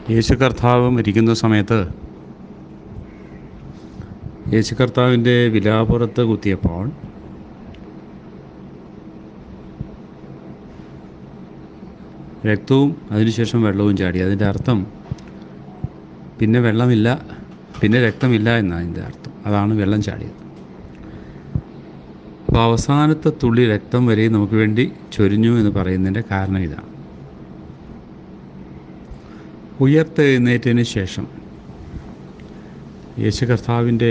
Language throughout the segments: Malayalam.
യേശു കർത്താവ് മരിക്കുന്ന സമയത്ത് യേശു കർത്താവിൻ്റെ വിലാപ്പുറത്ത് കുത്തിയപ്പോൾ രക്തവും അതിനുശേഷം വെള്ളവും ചാടി. അതിൻ്റെ അർത്ഥം പിന്നെ വെള്ളമില്ല, പിന്നെ രക്തമില്ല എന്നാണ് അതിൻ്റെ അർത്ഥം. അതാണ് വെള്ളം ചാടിയത്. അപ്പോൾ അവസാനത്തെ തുള്ളി രക്തം വരെ നമുക്ക് വേണ്ടി ചൊരിഞ്ഞു എന്ന് പറയുന്നതിൻ്റെ കാരണം ഇതാണ്. ഉയർത്തെഴുന്നേറ്റതിന് ശേഷം യേശു കർത്താവിൻ്റെ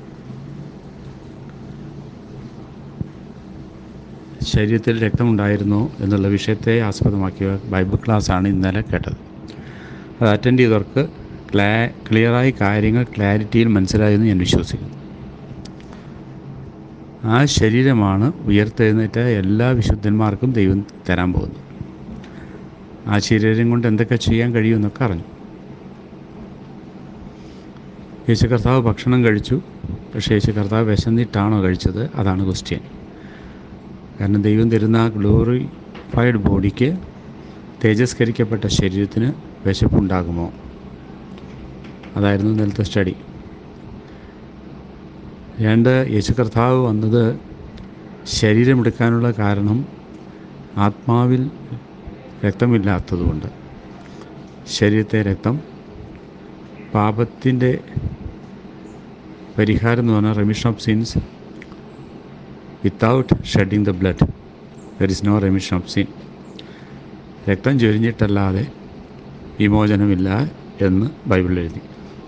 ശരീരത്തിൽ രക്തമുണ്ടായിരുന്നോ എന്നുള്ള വിഷയത്തെ ആസ്പദമാക്കിയ ബൈബിൾ ക്ലാസ്സാണ് ഇന്നലെ കേട്ടത്. അത് അറ്റൻഡ് ചെയ്തവർക്ക് ക്ലിയറായി കാര്യങ്ങൾ ക്ലാരിറ്റിയിൽ മനസ്സിലായെന്ന് ഞാൻ വിശ്വസിക്കുന്നു. ആ ശരീരമാണ് ഉയർത്തെഴുന്നേറ്റ എല്ലാ വിശുദ്ധന്മാർക്കും ദൈവം തരാൻ പോകുന്നത്. ആ ശരീരം കൊണ്ട് എന്തൊക്കെ ചെയ്യാൻ കഴിയുമെന്നൊക്കെ അറിഞ്ഞു. യേശു കർത്താവ് ഭക്ഷണം കഴിച്ചു. പക്ഷേ യേശു കർത്താവ് വിശന്നിട്ടാണോ കഴിച്ചത്? അതാണ് ക്വസ്റ്റ്യൻ. കാരണം ദൈവം തരുന്ന ഗ്ലോറിഫൈഡ് ബോഡിക്ക്, തേജസ്കരിക്കപ്പെട്ട ശരീരത്തിന് വിശപ്പുണ്ടാകുമോ? അതായിരുന്നു ഇന്നലത്തെ സ്റ്റഡി. യേശു കർത്താവ് വന്നത് ശരീരമെടുക്കാനുള്ള കാരണം ആത്മാവിൽ രക്തമില്ലാത്തതുകൊണ്ട്. ശരീരത്തെ രക്തം പാപത്തിൻ്റെ പരിഹാരം എന്ന് പറഞ്ഞാൽ remission of sins. Without shedding the blood there is no remission of sin. രക്തം ചൊരിഞ്ഞിട്ടല്ലാതെ വിമോചനമില്ല എന്ന് ബൈബിളിൽ എഴുതി.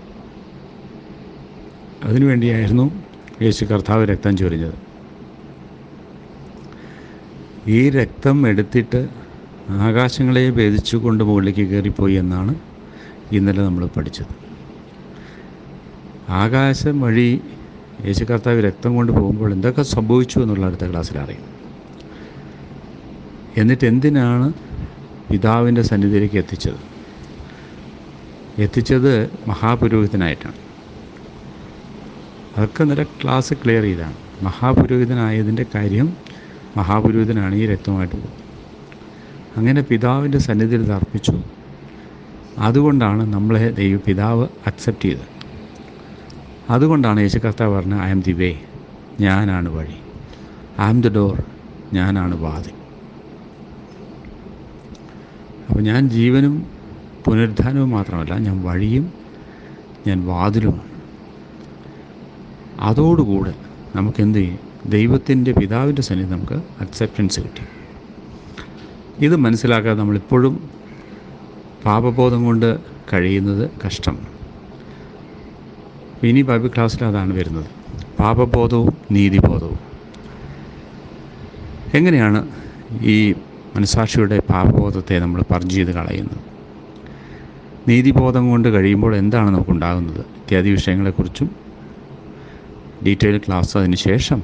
അതിനുവേണ്ടിയായിരുന്നു യേശു കർത്താവ് രക്തം ചൊരിഞ്ഞത്. ഈ രക്തം എടുത്തിട്ട് ആകാശങ്ങളെ ഭേദിച്ചുകൊണ്ട് മുകളിലേക്ക് കയറിപ്പോയി എന്നാണ് ഇന്നലെ നമ്മൾ പഠിച്ചത്. ആകാശം വഴി യേശു കർത്താവ് രക്തം കൊണ്ട് പോകുമ്പോൾ എന്തൊക്കെ സംഭവിച്ചു എന്നുള്ള അടുത്ത ക്ലാസ്സിൽ അറിയും. എന്നിട്ട് എന്തിനാണ് പിതാവിൻ്റെ സന്നിധിയിലേക്ക് എത്തിച്ചത് മഹാപുരോഹിതനായിട്ടാണ്. അതൊക്കെ ഇന്നലെ ക്ലാസ് ക്ലിയർ ചെയ്താണ്. മഹാപുരോഹിതനായതിൻ്റെ കാര്യം, മഹാപുരോഹിതനാണ് ഈ രക്തമായിട്ട് പോകുന്നത്. അങ്ങനെ പിതാവിൻ്റെ സന്നിധിയിൽ ഇത് അർപ്പിച്ചു. അതുകൊണ്ടാണ് നമ്മളെ പിതാവ് അക്സെപ്റ്റ് ചെയ്തത്. അതുകൊണ്ടാണ് യേശു കർത്താവ് പറഞ്ഞത്, ഐ ആം ദി വേ, ഞാനാണ് വഴി. ഐ ആം ദ ഡോർ, ഞാനാണ് വാതിൽ. അപ്പോൾ ഞാൻ ജീവനും പുനരുദ്ധാനവും മാത്രമല്ല, ഞാൻ വഴിയും ഞാൻ വാതിലുമാണ്. അതോടുകൂടെ നമുക്കെന്ത് ചെയ്യും? ദൈവത്തിൻ്റെ പിതാവിൻ്റെ സന്നിധി നമുക്ക് അക്സെപ്റ്റൻസ് കിട്ടി. ഇത് മനസ്സിലാക്കാതെ നമ്മളിപ്പോഴും പാപബോധം കൊണ്ട് കഴിയുന്നത് കഷ്ടമാണ്. ഇനി ബൈബിൾ ക്ലാസ്സിൽ അതാണ് വരുന്നത്, പാപബോധവും നീതിബോധവും. എങ്ങനെയാണ് ഈ മനസാക്ഷിയുടെ പാപബോധത്തെ നമ്മൾ പർജ് ചെയ്ത് കളയുന്നത്? നീതിബോധം കൊണ്ട് കഴിയുമ്പോൾ എന്താണ് നമുക്കുണ്ടാകുന്നത്? ഇത്യാദി വിഷയങ്ങളെക്കുറിച്ചും ഡീറ്റെയിൽ ക്ലാസ് അതിന് ശേഷം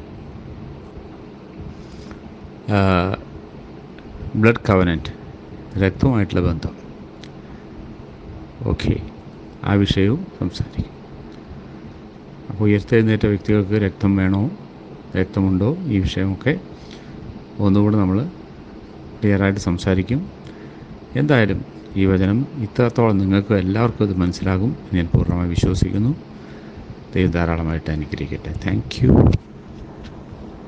ബ്ലഡ് കവനൻറ്റ്, രക്തവുമായിട്ടുള്ള ബന്ധം, ഓക്കെ, ആ വിഷയവും സംസാരിക്കും. അപ്പോൾ ഉയർത്തെഴുന്നേറ്റ വ്യക്തികൾക്ക് രക്തം വേണോ, രക്തമുണ്ടോ, ഈ വിഷയമൊക്കെ ഒന്നുകൂടെ നമ്മൾ ക്ലിയറായിട്ട് സംസാരിക്കും. എന്തായാലും ഈ വചനം ഇത്രത്തോളം നിങ്ങൾക്ക് എല്ലാവർക്കും ഇത് മനസ്സിലാകും എന്ന് ഞാൻ പൂർണ്ണമായി വിശ്വസിക്കുന്നു. ദൈവം ധാരാളമായിട്ട് അനുഗ്രഹിക്കട്ടെ. Thank U.